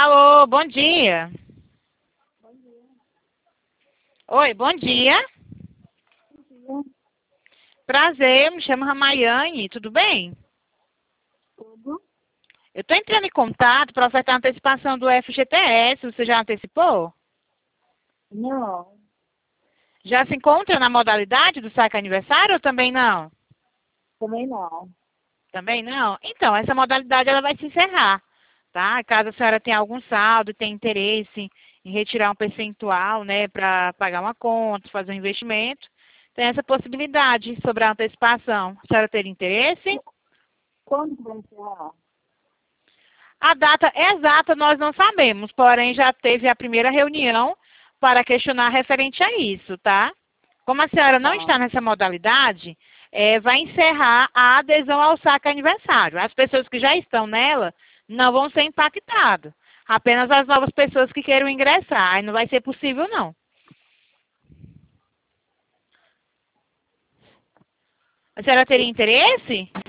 Alô, bom dia. Oi, bom dia. Prazer, eu me chamo Ramayane, tudo bem? Tudo? Eu estou entrando em contato para ofertar a antecipação do FGTS, você já antecipou? Não, Já se encontra na modalidade do saque aniversário ou também não? também não. Também não? Então, essa modalidade ela vai se encerrar, tá? Caso a senhora tenha algum saldo e tenha interesse em retirar um percentual, né, para pagar uma conta, fazer um investimento, tem essa possibilidade sobre a antecipação. A senhora teria interesse? Quando que vai encerrar? A data exata nós não sabemos, porém já teve a primeira reunião para questionar referente a isso, tá? Como a senhora não Tá. está nessa modalidade, vai encerrar a adesão ao saque aniversário. As pessoas que já estão nela não vão ser impactadas. Apenas as novas pessoas que queiram ingressar. Aí não vai ser possível, não. A senhora teria interesse?